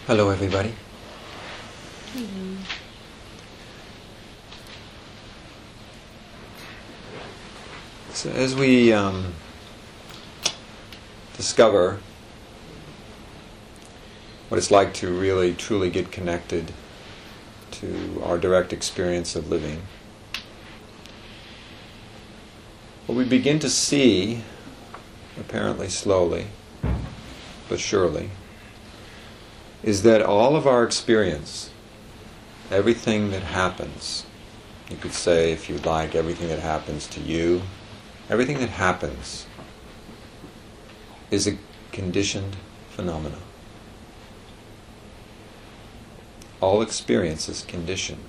Hello, everybody. So as we discover what it's like to really, truly get connected to our direct experience of living, what we begin to see, apparently slowly but surely, is that all of our experience, everything that happens, you could say, if you like, everything that happens to you, everything that happens is a conditioned phenomena. All experience is conditioned,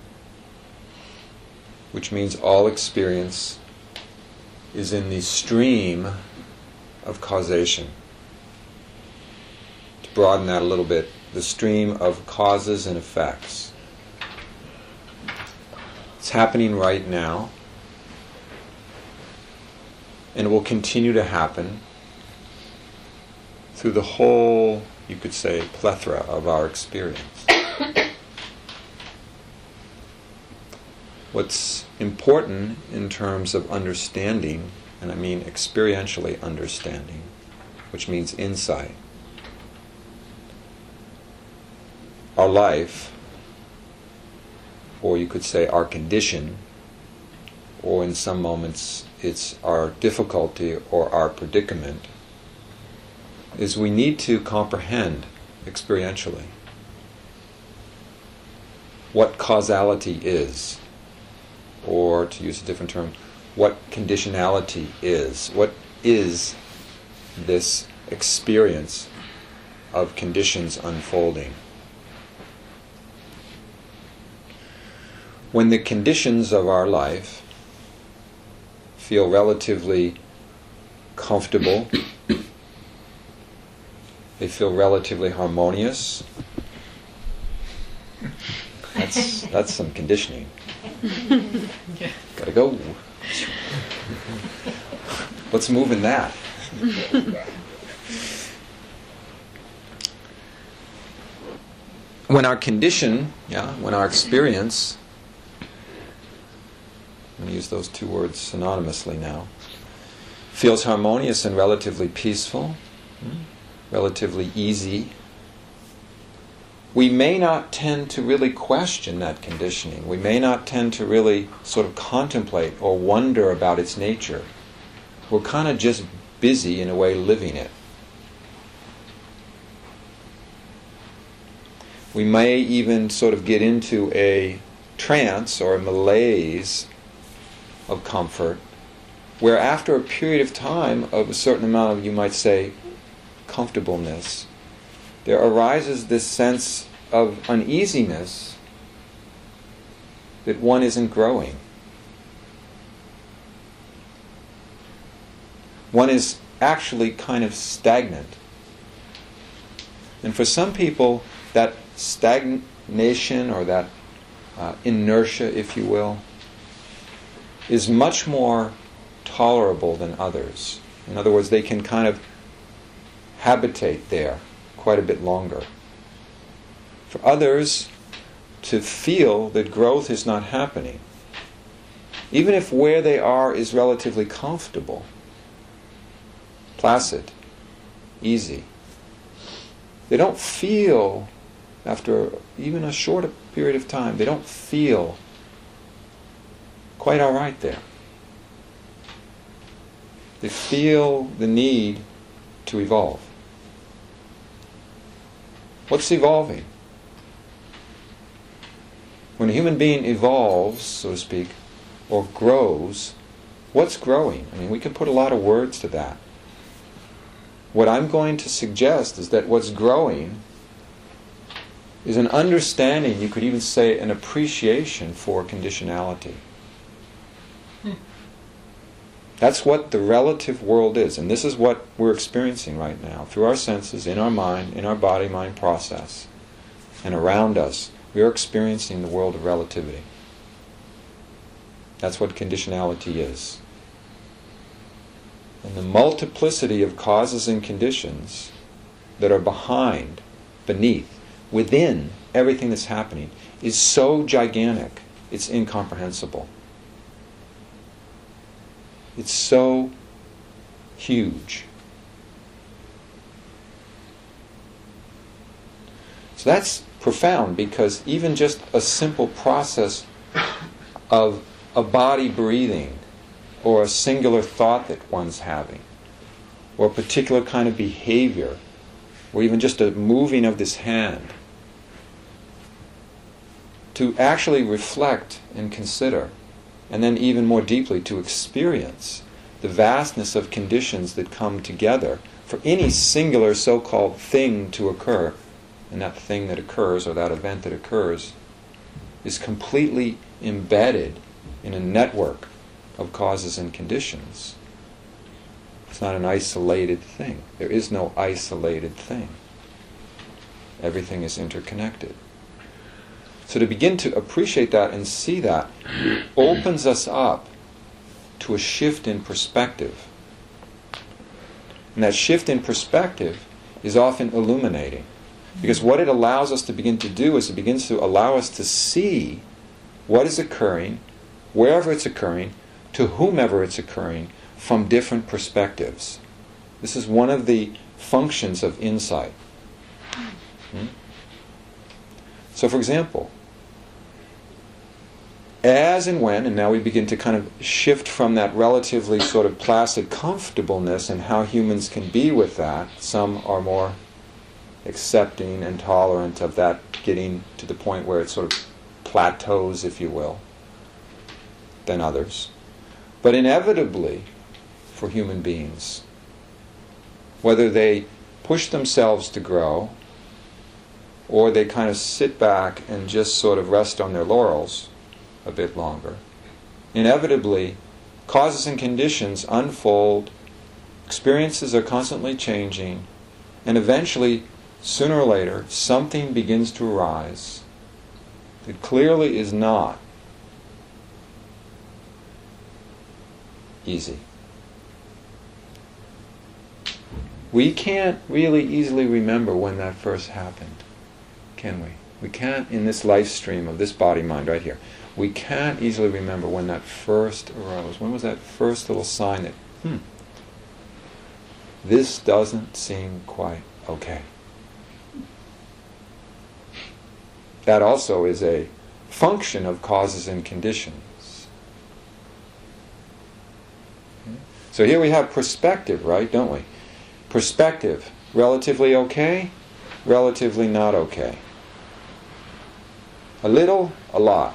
which means all experience is in the stream of causation. To broaden that a little bit, the stream of causes and effects. It's happening right now, and it will continue to happen through the whole, you could say, plethora of our experience. What's important in terms of understanding, and I mean experientially understanding, which means insight, our life, or you could say our condition, or in some moments it's our difficulty or our predicament, is we need to comprehend experientially what causality is, or to use a different term, what conditionality is. What is this experience of conditions unfolding? When the conditions of our life feel relatively comfortable, they feel relatively harmonious, that's some conditioning. Gotta go. Let's move in that. When our condition, when our experience, I'm going to use those two words synonymously now, feels harmonious and relatively peaceful, relatively easy, we may not tend to really question that conditioning. We may not tend to really sort of contemplate or wonder about its nature. We're kind of just busy, in a way, living it. We may even sort of get into a trance or a malaise of comfort, where after a period of time of a certain amount of, you might say, comfortableness, there arises this sense of uneasiness that one isn't growing. One is actually kind of stagnant. And for some people, that stagnation or that inertia, if you will, is much more tolerable than others. In other words, they can kind of habitate there quite a bit longer. For others, to feel that growth is not happening, even if where they are is relatively comfortable, placid, easy, they don't feel, after even a short period of time, they don't feel quite all right there. They feel the need to evolve. What's evolving? When a human being evolves, so to speak, or grows, what's growing? I mean, we can put a lot of words to that. What I'm going to suggest is that what's growing is an understanding, you could even say an appreciation for conditionality. That's what the relative world is, and this is what we're experiencing right now through our senses, in our mind, in our body-mind process, and around us. We are experiencing the world of relativity. That's what conditionality is. And the multiplicity of causes and conditions that are beneath within everything that's happening is so gigantic, it's incomprehensible. It's so huge. So that's profound, because even just a simple process of a body breathing, or a singular thought that one's having, or a particular kind of behavior, or even just a moving of this hand, to actually reflect and consider, and then even more deeply to experience the vastness of conditions that come together for any singular so-called thing to occur, and that thing that occurs, or that event that occurs, is completely embedded in a network of causes and conditions. It's not an isolated thing. There is no isolated thing. Everything is interconnected. So to begin to appreciate that and see that opens us up to a shift in perspective. And that shift in perspective is often illuminating. Because what it allows us to begin to do is it begins to allow us to see what is occurring, wherever it's occurring, to whomever it's occurring, from different perspectives. This is one of the functions of insight. So for example, as and when, and now we begin to kind of shift from that relatively sort of placid comfortableness and how humans can be with that. Some are more accepting and tolerant of that getting to the point where it sort of plateaus, if you will, than others. But inevitably, for human beings, whether they push themselves to grow or they kind of sit back and just sort of rest on their laurels a bit longer, inevitably causes and conditions unfold, experiences are constantly changing, and eventually, sooner or later, something begins to arise that clearly is not easy. We can't really easily remember when that first happened, can we? We can't, in this life stream of this body-mind right here, we can't easily remember when that first arose. When was that first little sign that, this doesn't seem quite okay? That also is a function of causes and conditions. So here we have perspective, right, don't we? Perspective, relatively okay, relatively not okay. A little, a lot.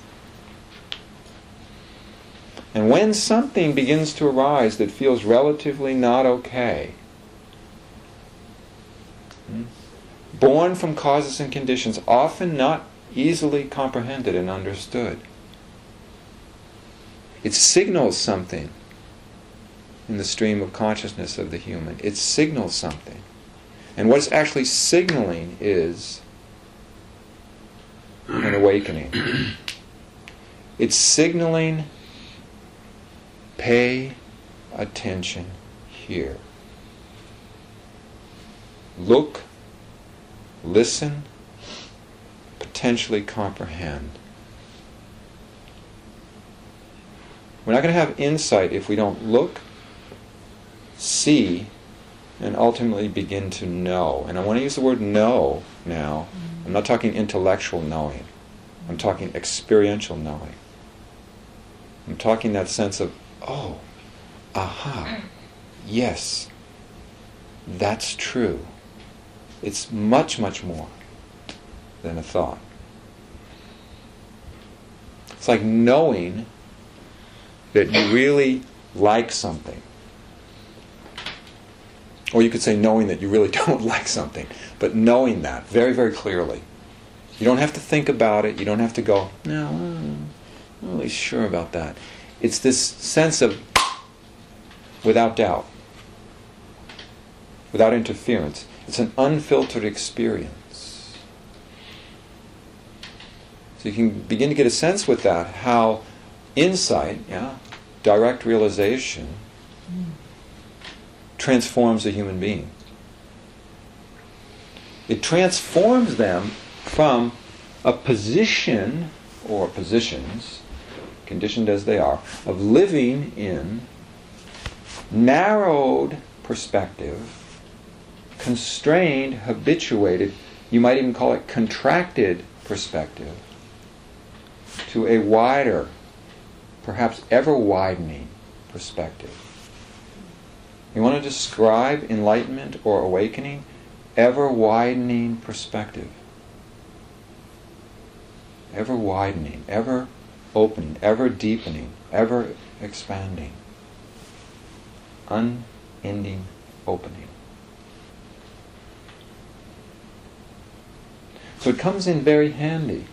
And when something begins to arise that feels relatively not okay, born from causes and conditions, often not easily comprehended and understood, it signals something in the stream of consciousness of the human. It signals something. And what it's actually signaling is an awakening. It's signaling, pay attention here. Look, listen, potentially comprehend. We're not going to have insight if we don't look, see, and ultimately begin to know. And I want to use the word know now. I'm not talking intellectual knowing. I'm talking experiential knowing. I'm talking that sense of, oh, aha, yes, that's true. It's much, much more than a thought. It's like knowing that you really like something. Or you could say knowing that you really don't like something, but knowing that very, very clearly. You don't have to think about it. You don't have to go, no, I'm not really sure about that. It's this sense of, without doubt, without interference. It's an unfiltered experience. So you can begin to get a sense with that how insight, direct realization, transforms a human being. It transforms them from a position, or positions, conditioned as they are, of living in narrowed perspective, constrained, habituated, you might even call it contracted perspective, to a wider, perhaps ever-widening perspective. You want to describe enlightenment or awakening? Ever-widening perspective. Ever-widening, ever-opening, ever-deepening, ever-expanding. Unending opening. So it comes in very handy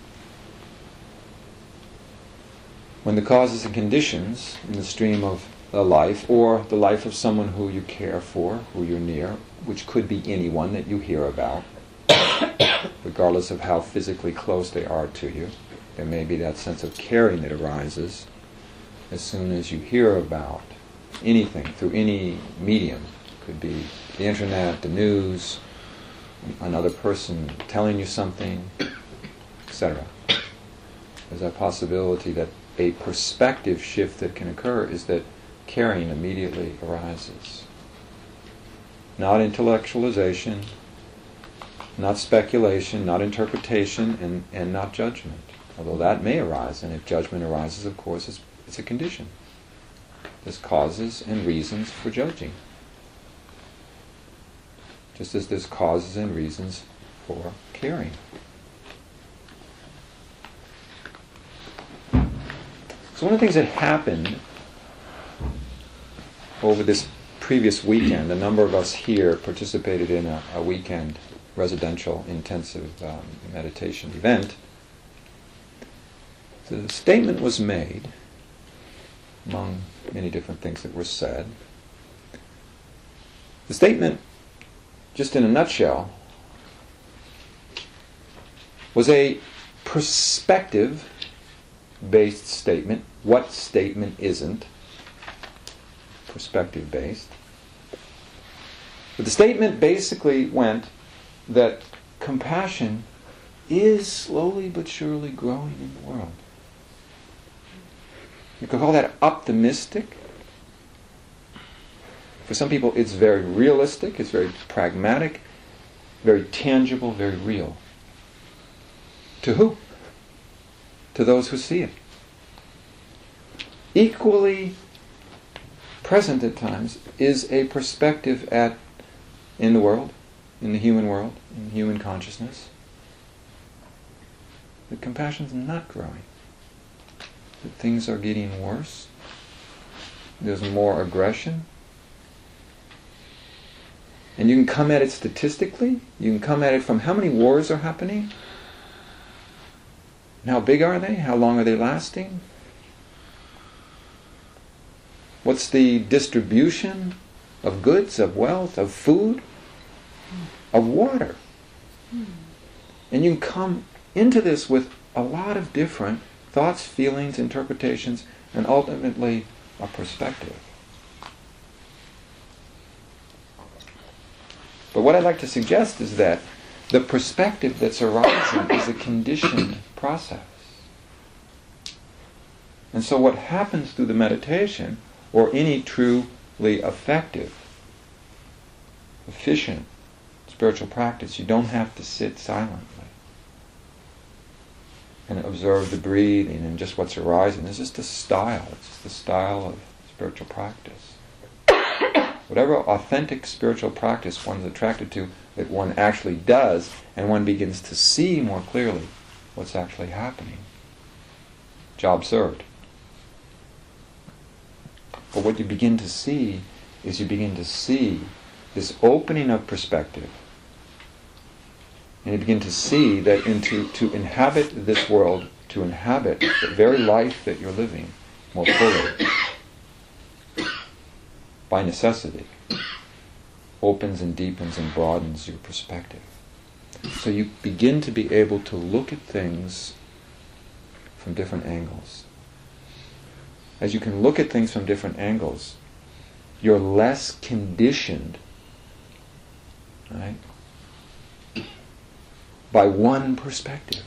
when the causes and conditions in the stream of a life, or the life of someone who you care for, who you're near, which could be anyone that you hear about, regardless of how physically close they are to you. There may be that sense of caring that arises as soon as you hear about anything through any medium. It could be the internet, the news, another person telling you something, etc. There's that possibility that a perspective shift that can occur is that caring immediately arises. Not intellectualization, not speculation, not interpretation, and not judgment. Although that may arise, and if judgment arises, of course, it's a condition. There's causes and reasons for judging. Just as there's causes and reasons for caring. So one of the things that happened over this previous weekend, a number of us here participated in a weekend residential intensive meditation event. So the statement was made, among many different things that were said. The statement, just in a nutshell, was a perspective-based statement. What statement isn't? Perspective-based. But the statement basically went that compassion is slowly but surely growing in the world. You could call that optimistic. For some people it's very realistic, it's very pragmatic, very tangible, very real. To who? To those who see it. Equally present at times is a perspective in the world, in the human world, in human consciousness, that compassion's not growing, that things are getting worse, there's more aggression. And you can come at it statistically, you can come at it from how many wars are happening, and how big are they, how long are they lasting, what's the distribution of goods, of wealth, of food, of water. And you can come into this with a lot of different thoughts, feelings, interpretations, and ultimately a perspective. But what I'd like to suggest is that the perspective that's arising is a conditioned process. And so what happens through the meditation, or any truly effective, efficient spiritual practice, you don't have to sit silently and observe the breathing and just what's arising. It's just a style. It's just the style of spiritual practice. Whatever authentic spiritual practice one's attracted to, that one actually does, and one begins to see more clearly what's actually happening. Job served. But what you begin to see is you begin to see this opening of perspective. And you begin to see that to inhabit this world, to inhabit the very life that you're living more fully, by necessity, opens and deepens and broadens your perspective. So you begin to be able to look at things from different angles. As you can look at things from different angles, you're less conditioned, right, by one perspective.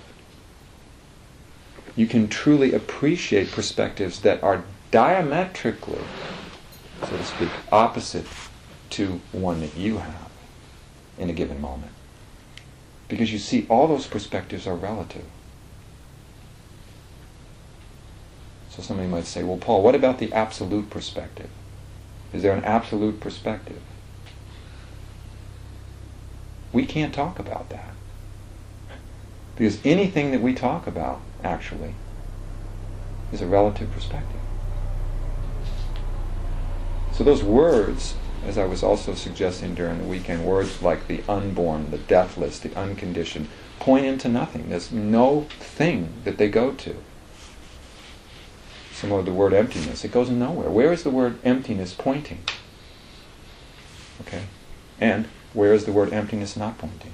You can truly appreciate perspectives that are diametrically, so to speak, opposite to one that you have in a given moment. Because you see, all those perspectives are relative. So somebody might say, well, Paul, what about the absolute perspective? Is there an absolute perspective? We can't talk about that. Because anything that we talk about, actually, is a relative perspective. So those words, as I was also suggesting during the weekend, words like the unborn, the deathless, the unconditioned, point into nothing. There's no thing that they go to. Similar to the word emptiness, it goes nowhere. Where is the word emptiness pointing? Okay? And where is the word emptiness not pointing?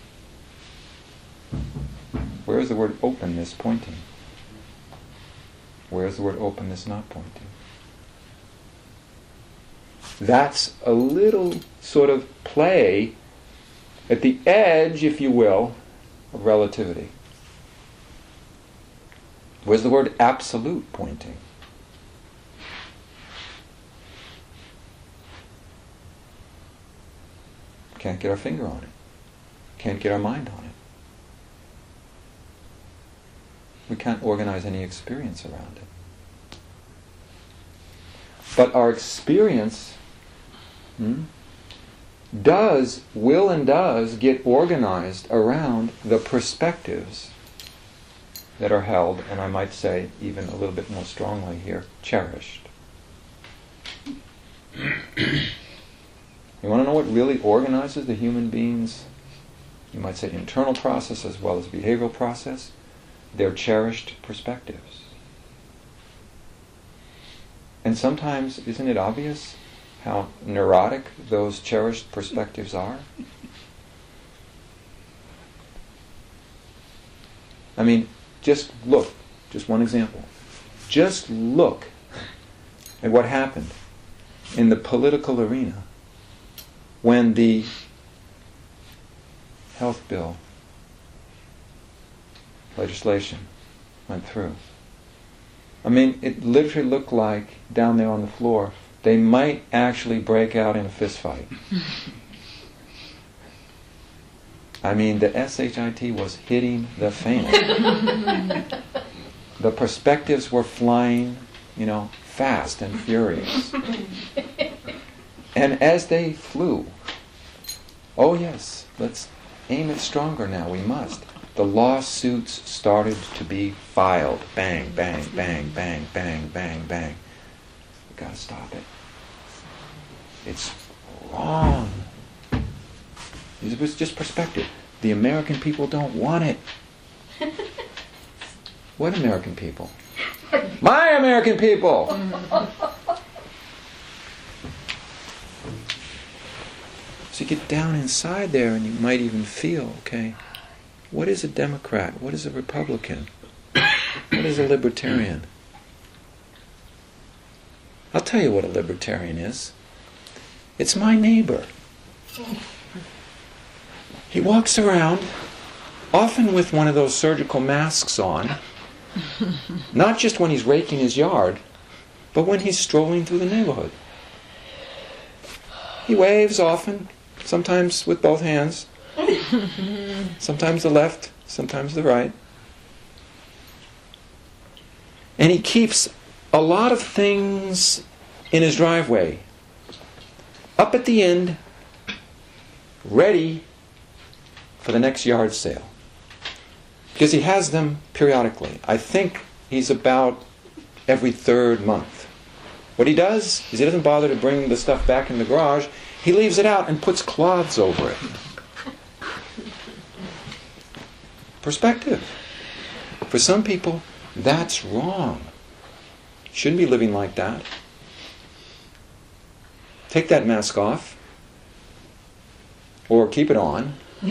Where is the word openness pointing? Where is the word openness not pointing? That's a little sort of play at the edge, if you will, of relativity. Where's the word absolute pointing? Can't get our finger on it. Can't get our mind on it. We can't organize any experience around it. But our experience will and does get organized around the perspectives that are held, and I might say even a little bit more strongly here, cherished. You want to know what really organizes the human being's, you might say, internal process as well as behavioral process? Their cherished perspectives. And sometimes, isn't it obvious how neurotic those cherished perspectives are? I mean, just look, just one example. Just look at what happened in the political arena when the health bill legislation went through. I mean, it literally looked like, down there on the floor, they might actually break out in a fist fight. I mean, the SHIT was hitting the fan. The perspectives were flying, fast and furious. And as they flew, oh yes, let's aim it stronger now, we must. The lawsuits started to be filed. Bang, bang, bang, bang, bang, bang, bang. We've got to stop it. It's wrong. It was just perspective. The American people don't want it. What American people? My American people! So you get down inside there and you might even feel, okay, what is a Democrat? What is a Republican? What is a libertarian? I'll tell you what a libertarian is. It's my neighbor. He walks around, often with one of those surgical masks on, not just when he's raking his yard, but when he's strolling through the neighborhood. He waves often, sometimes with both hands, sometimes the left, sometimes the right. And he keeps a lot of things in his driveway, up at the end, ready for the next yard sale. Because he has them periodically. I think he's about every third month. What he does is he doesn't bother to bring the stuff back in the garage. He leaves it out and puts cloths over it. Perspective. For some people, that's wrong. Shouldn't be living like that. Take that mask off. Or keep it on.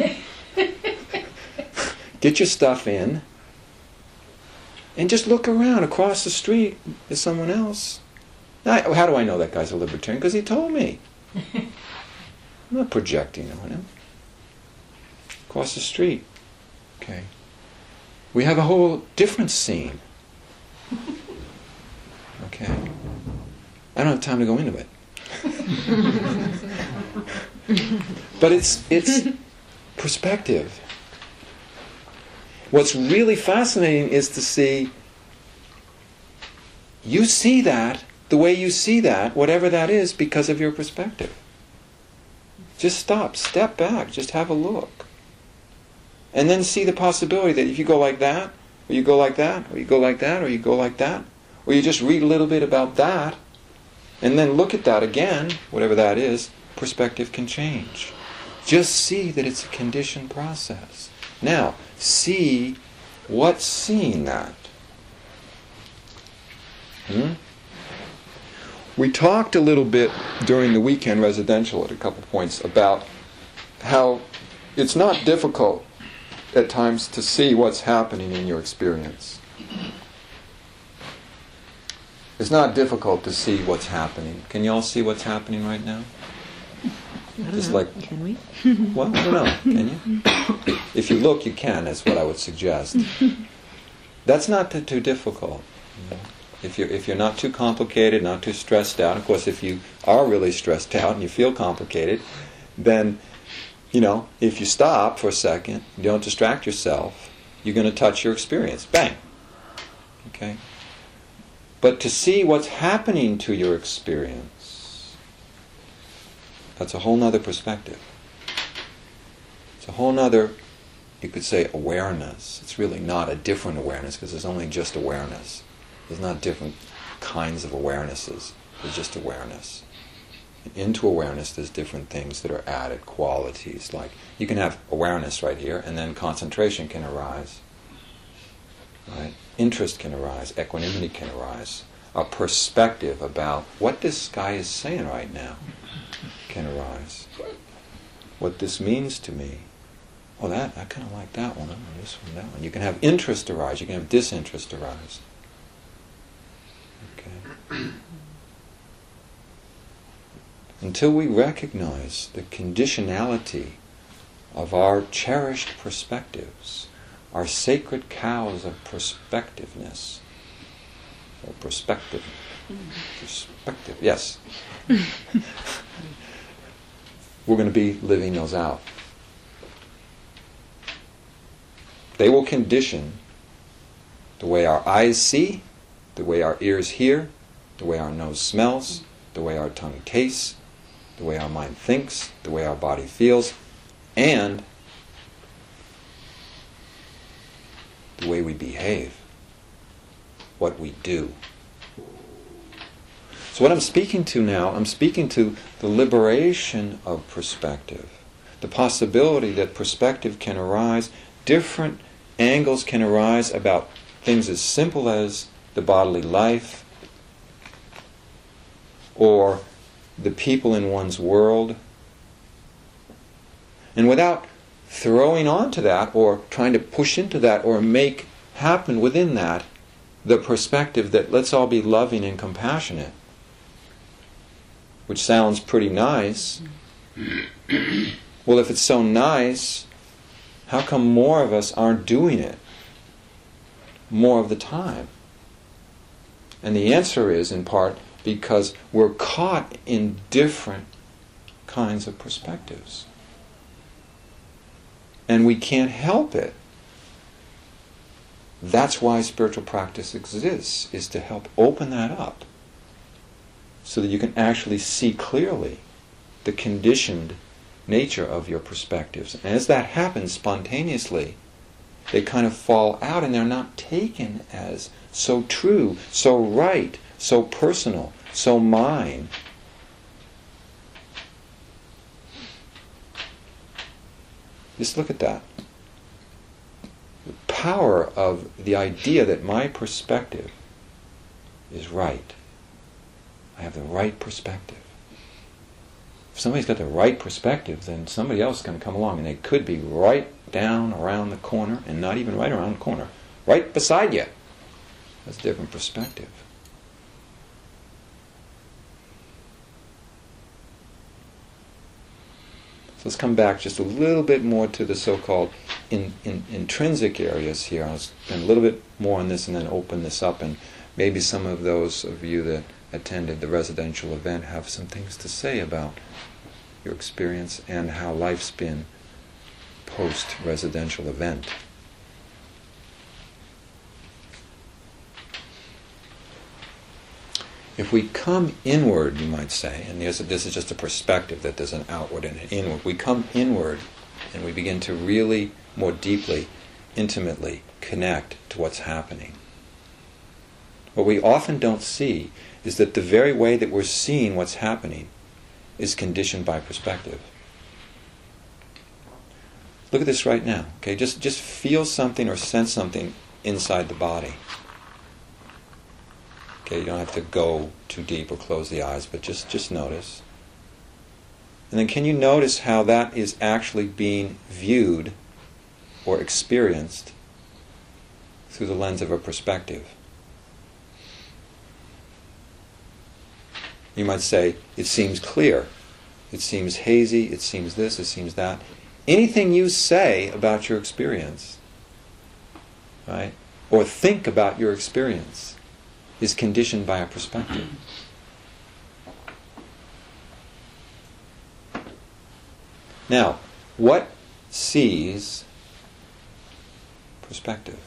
Get your stuff in. And just look around. Across the street is someone else. Now, how do I know that guy's a libertarian? Because he told me. I'm not projecting on him. Across the street, Okay. We have a whole different scene. Okay. I don't have time to go into it. But it's perspective. What's really fascinating is to see you see that the way you see that, whatever that is, because of your perspective. Just step back, just have a look. And then see the possibility that if you go like that, or you go like that, or you go like that, or you go like that, or you just read a little bit about that, and then look at that again, whatever that is, perspective can change. Just see that it's a conditioned process. Now, see what's seeing that. We talked a little bit during the weekend residential at a couple points about how it's not difficult at times to see what's happening in your experience. It's not difficult to see what's happening. Can you all see what's happening right now? Just like, can we? Well, I don't know. Can you? If you look, you can. That's what I would suggest. That's not too difficult. You know? If you're not too complicated, not too stressed out. Of course, if you are really stressed out and you feel complicated, then, you know, if you stop for a second, you don't distract yourself, you're going to touch your experience. Bang. Okay? But to see what's happening to your experience, that's a whole nother perspective. It's a whole nother, you could say, awareness. It's really not a different awareness because there's only just awareness. There's not different kinds of awarenesses. There's just awareness. And into awareness, there's different things that are added, qualities. Like, you can have awareness right here, and then concentration can arise. Right? Interest can arise. Equanimity can arise. A perspective about what this guy is saying right now can arise. What this means to me. Oh, I kind of like that one. This one, that one. You can have interest arise. You can have disinterest arise. Okay. Until we recognize the conditionality of our cherished perspectives, our sacred cows of perspectiveness, or perspective, yes, we're going to be living those out. They will condition the way our eyes see, the way our ears hear, the way our nose smells, the way our tongue tastes, the way our mind thinks, the way our body feels, and the way we behave, what we do. So what I'm speaking to now, I'm speaking to the liberation of perspective, the possibility that perspective can arise, different angles can arise about things as simple as the bodily life, or the people in one's world. And without throwing onto that, or trying to push into that, or make happen within that, the perspective that let's all be loving and compassionate, which sounds pretty nice. Well, if it's so nice, how come more of us aren't doing it more of the time? And the answer is, in part, because we're caught in different kinds of perspectives. And we can't help it. That's why spiritual practice exists, is to help open that up so that you can actually see clearly the conditioned nature of your perspectives. And as that happens spontaneously, they kind of fall out and they're not taken as so true, so right, so personal, so mine. Just look at that. The power of the idea that my perspective is right. I have the right perspective. If somebody's got the right perspective, then somebody else is going to come along, and they could be right down around the corner, and not even right around the corner, right beside you. That's a different perspective. So let's come back just a little bit more to the so-called in intrinsic areas here. I'll spend a little bit more on this and then open this up, and maybe some of those of you that attended the residential event have some things to say about your experience and how life's been post-residential event. If we come inward, you might say, and this is just a perspective that there's an outward and an inward. We come inward and we begin to really more deeply, intimately connect to what's happening. What we often don't see is that the very way that we're seeing what's happening is conditioned by perspective. Look at this right now. Okay, just feel something or sense something inside the body. Okay, you don't have to go too deep or close the eyes, but just notice. And then can you notice how that is actually being viewed or experienced through the lens of a perspective? You might say, it seems clear, it seems hazy, it seems this, it seems that. Anything you say about your experience, right, or think about your experience, is conditioned by a perspective. Now, what sees perspective?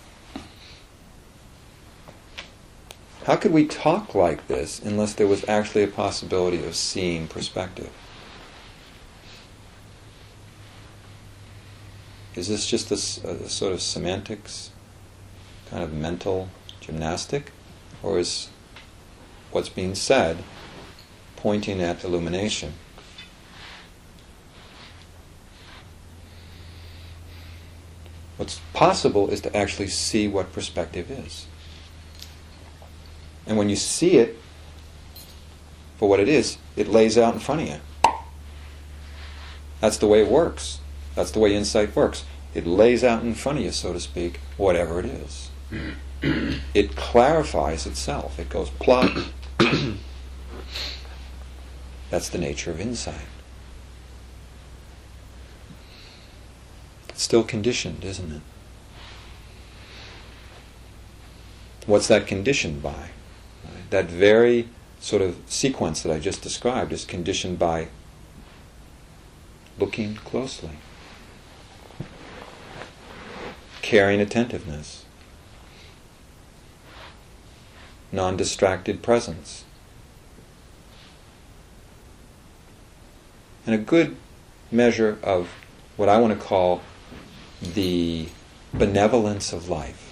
How could we talk like this unless there was actually a possibility of seeing perspective? Is this just a sort of semantics, kind of mental gymnastic? Or is what's being said pointing at illumination? What's possible is to actually see what perspective is. And when you see it for what it is, it lays out in front of you. That's the way it works. That's the way insight works. It lays out in front of you, so to speak, whatever it is. It clarifies itself. It goes plop. That's the nature of insight. It's still conditioned, isn't it? What's that conditioned by? Right? That very sort of sequence that I just described is conditioned by looking closely, caring attentiveness, non-distracted presence. And a good measure of what I want to call the benevolence of life.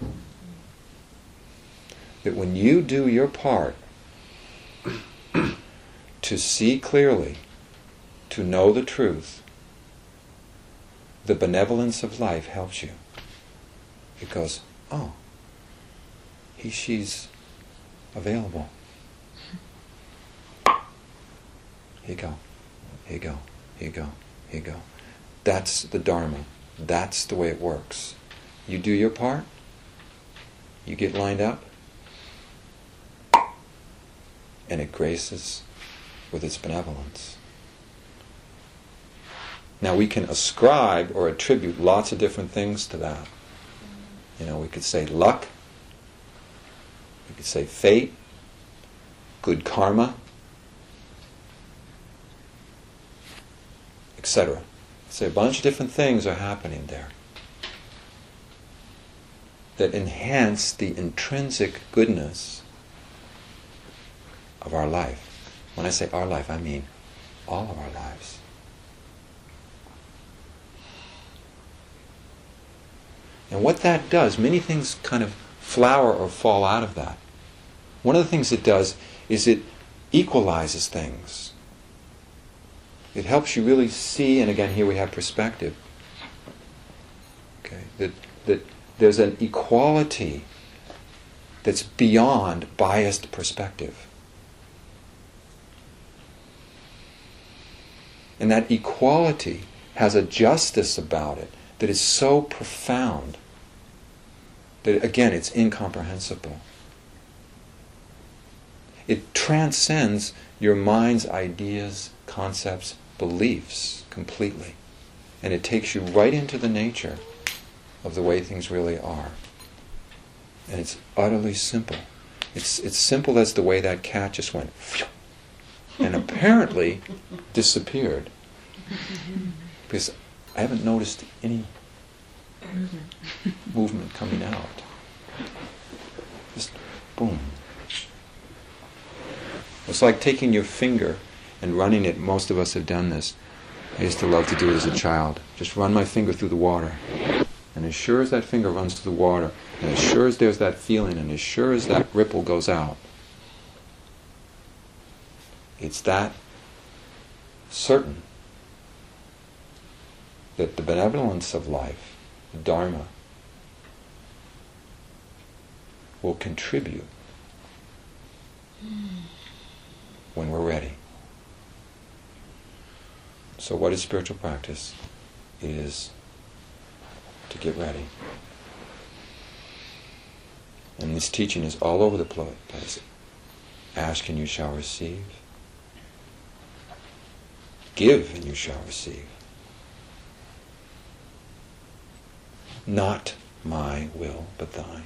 That when you do your part to see clearly, to know the truth, the benevolence of life helps you. It goes, oh, she's available. Here you go. Here you go. Here you go. Here you go. That's the Dharma. That's the way it works. You do your part. You get lined up. And it graces with its benevolence. Now we can ascribe or attribute lots of different things to that. You know, we could say luck. We could say fate, good karma, etc. Say a bunch of different things are happening there that enhance the intrinsic goodness of our life. When I say our life, I mean all of our lives. And what that does, many things kind of flower or fall out of that. One of the things it does is it equalizes things. It helps you really see, and again here we have perspective. Okay, that there's an equality that's beyond biased perspective. And that equality has a justice about it that is so profound that, again, it's incomprehensible. It transcends your mind's ideas, concepts, beliefs completely. and it takes you right into the nature of the way things really are. And it's utterly simple. It's simple as the way that cat just went phew, and apparently disappeared. Because I haven't noticed any movement coming out. Just boom. It's like taking your finger and running it. Most of us have done this. I used to love to do it as a child. Just run my finger through the water. And as sure as that finger runs through the water, and as sure as there's that feeling, and as sure as that ripple goes out, it's that certain that the benevolence of life, the Dharma, will contribute when we're ready. So what is spiritual practice? It is to get ready. And this teaching is all over the place. Ask and you shall receive. Give and you shall receive. Not my will, but thine.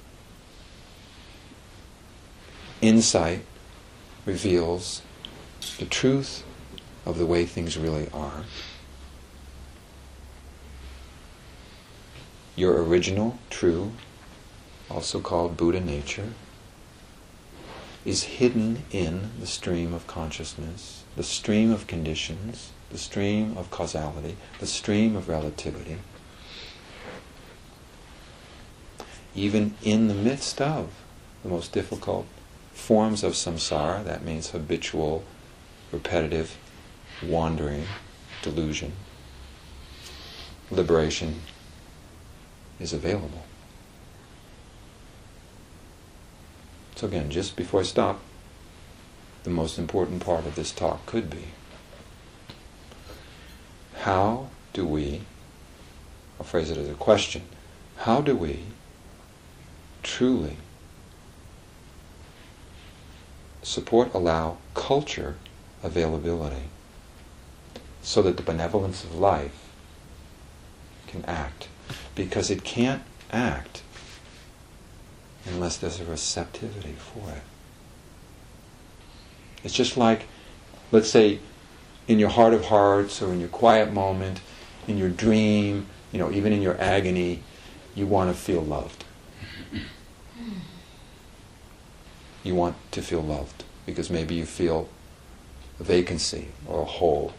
Insight reveals the truth of the way things really are. Your original, true, also called Buddha nature, is hidden in the stream of consciousness, the stream of conditions, the stream of causality, the stream of relativity. Even in the midst of the most difficult forms of samsara, that means habitual, repetitive, wandering, delusion, liberation is available. So again, just before I stop, the most important part of this talk could be, how do we, I'll phrase it as a question, how do we truly support, allow culture availability so that the benevolence of life can act? Because it can't act unless there's a receptivity for it. It's just like, let's say, in your heart of hearts or in your quiet moment, in your dream, even in your agony, you want to feel loved. You want to feel loved because maybe you feel a vacancy or a hole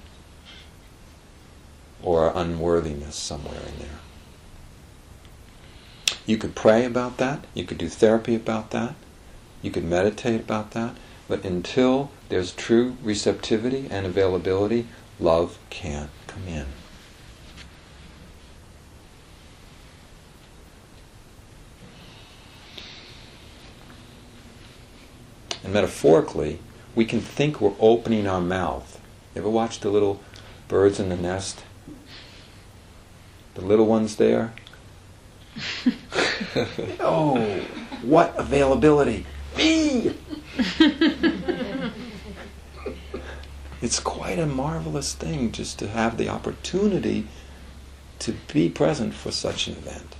or unworthiness somewhere in there. You could pray about that, you could do therapy about that, you could meditate about that, but until there's true receptivity and availability, love can't come in. And metaphorically, we can think we're opening our mouth. You ever watch the little birds in the nest? The little ones there? Oh, what availability! Me! It's quite a marvelous thing just to have the opportunity to be present for such an event.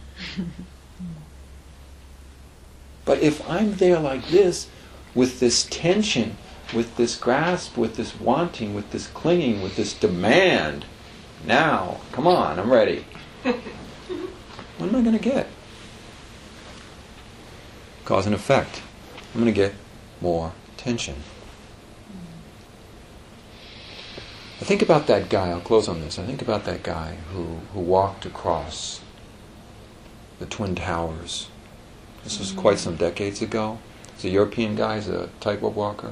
But if I'm there like this, with this tension, with this grasp, with this wanting, with this clinging, with this demand, now, come on, I'm ready. What am I going to get? Cause and effect. I'm going to get more tension. I think about that guy, I'll close on this. I think about that guy who walked across the Twin Towers. This was quite some decades ago. He's a European guy, he's a tightrope walker.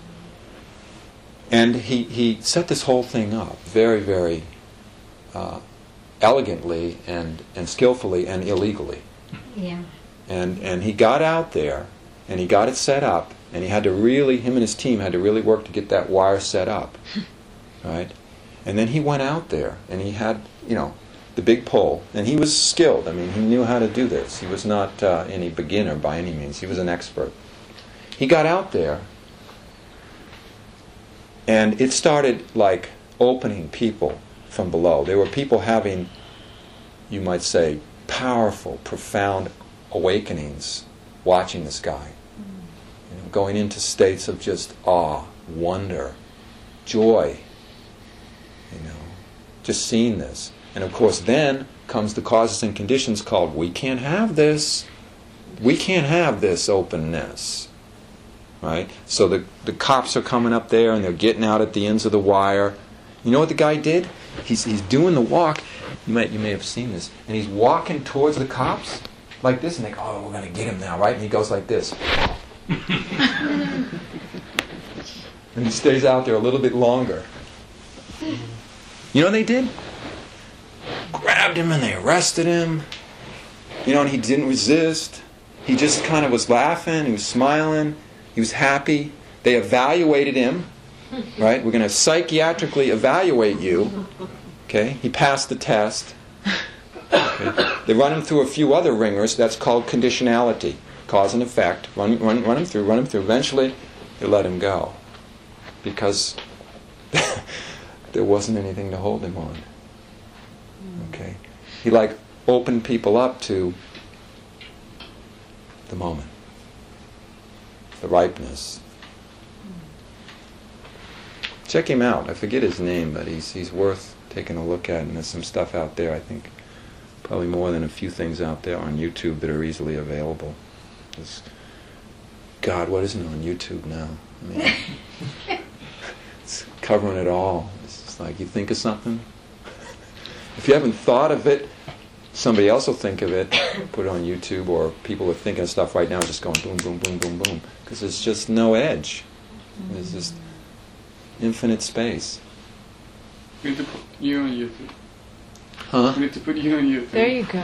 And he set this whole thing up very, very elegantly and skillfully and illegally. Yeah. And he got out there and he got it set up, and he had to really, him and his team had to really work to get that wire set up. Right? And then he went out there and he had, the big pole, and he was skilled. I mean, he knew how to do this. He was not any beginner by any means. He was an expert. He got out there, and it started like opening people from below. There were people having, you might say, powerful, profound awakenings watching this guy. You know, going into states of just awe, wonder, joy. You know, just seeing this. And of course then comes the causes and conditions called, we can't have this. We can't have this openness. Right? So the cops are coming up there and they're getting out at the ends of the wire. You know what the guy did? He's doing the walk. You may have seen this. And he's walking towards the cops like this, and they go, oh, we're going to get him now, right? And he goes like this. And he stays out there a little bit longer. You know what they did? Grabbed him and they arrested him. You know, and he didn't resist. He just kind of was laughing. He was smiling. He was happy. They evaluated him. Right? We're going to psychiatrically evaluate you. Okay? He passed the test. Okay? They run him through a few other ringers. That's called conditionality. Cause and effect. Run him through. Eventually, they let him go. Because there wasn't anything to hold him on. Okay? He opened people up to the moment. The ripeness. Check him out. I forget his name, but he's worth taking a look at, and there's some stuff out there. I think probably more than a few things out there on YouTube that are easily available. God, what isn't on YouTube now? I mean, it's covering it all. It's just like you think of something. If you haven't thought of it, somebody else will think of it, put it on YouTube, or people are thinking of stuff right now just going boom, boom, boom, boom, boom. Because there's just no edge. There's just infinite space. We need to put you on YouTube. Huh? We need to put you on YouTube. There you go.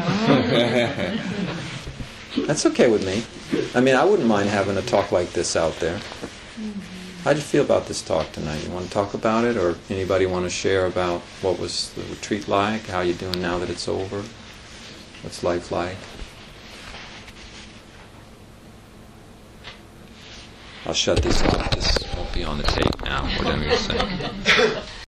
That's okay with me. I mean, I wouldn't mind having a talk like this out there. How do you feel about this talk tonight? You want to talk about it, or anybody want to share about what was the retreat like? How you doing now that it's over? What's life like? I'll shut this off. This won't be on the tape now. What I'm going to say.